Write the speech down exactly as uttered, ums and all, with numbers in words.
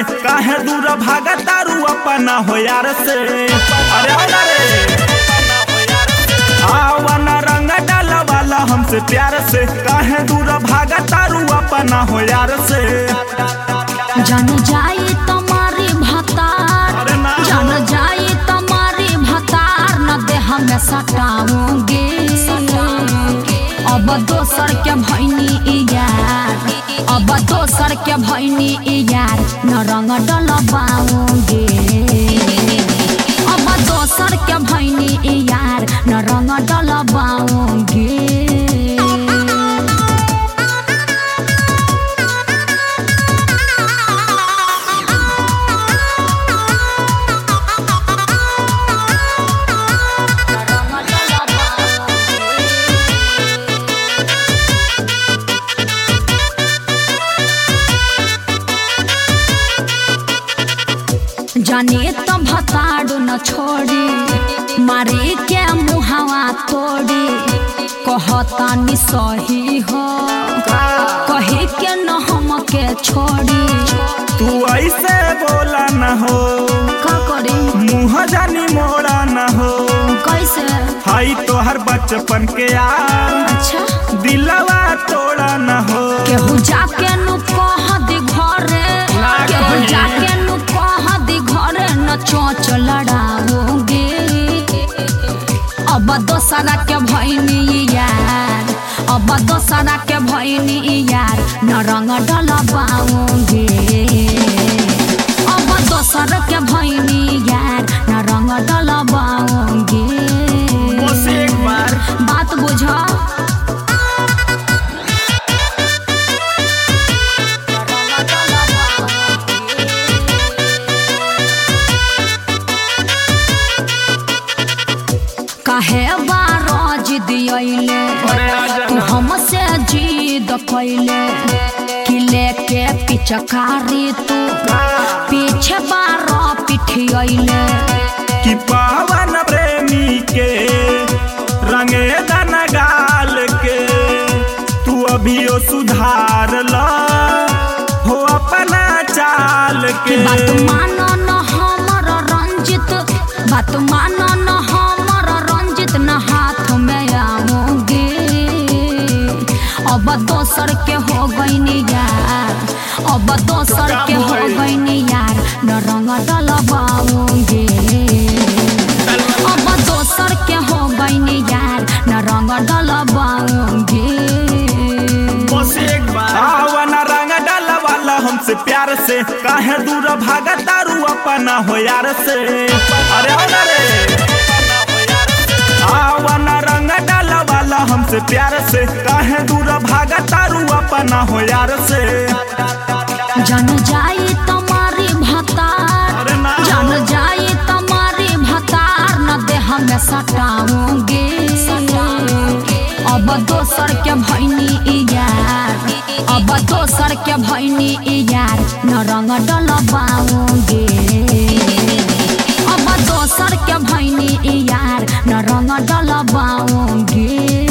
से काहे दूर भागा तारू अपना हो यार से। अरे रे आवाना रंग डाला वाला हमसे प्यार से काहे दूर भागा तारू अपना हो यार से। जान जाए तुम्हारी भतार, जान जाए तुम्हारी भतार न दे हमें सटाऊंगी। अब दोसर के भैनी यार, अब दोसर के भैनी यार न रंग डलवाऊंगी। अब दोसर के भैनी यार न रंग डलवाऊंगी। जाने तो भताड़ू न छोड़ी मारे के मुहावा तोड़ी। कहता नि सही हो कहे के न हम के छोड़ी। तू ऐसे बोला न हो का करे मुँह जानी मोड़ा न हो। कैसे हाई तो हर बचपन के यार अच्छा दिलवा तोड़ा न हो। केहू जाके नु कह दी घरे, केहू जाके नु कह दी घरे न चोच लड़ाओगे। अब दोसरा के भैनी यार, अब दोसरा के भैनी यार न रंग डलवाओगे। अब दोसर के भैनी यार न रंग डलवाओगे। बस एक बार बात बुझा काहे बारो जिद अइले तू हमसे जिद कैले कि लेके पिचकारी तू पीछे बारो पिठी अइले। कि पावन प्रेमी के रंगे दन गाल के तू अभी ओ सुधार ला हो अपना चाल के। बात मानो न हमर रंजित, बात मानो न हमर रंजित न हाथ में आऊंगी। अब दोसर के हो गईनी यार, अब दोसर के हो गईनी यार न रंग डलवाऊंगी। अब दोसर के हो गईनी यार न रंग डलवाऊंगी। बस एक बार आवाना रंग डाला वाला हमसे प्यार से काहे दूर भागा तारू अपना हो यार से। अरे रे आवाना रंग डाला वाला हमसे प्यार से काहे दूर भागा तारू अपना हो यार से। जान जाए तुम्हारी भतार, जान जाए तुम्हारी भतार न दे हमें सटाऊंगी। अब दोसर के भैनी यार, अब दोसर के भैनी यार न रंग डलवाऊंगी। अब दोसर के भैनी यार न रंग डलवाऊंगी।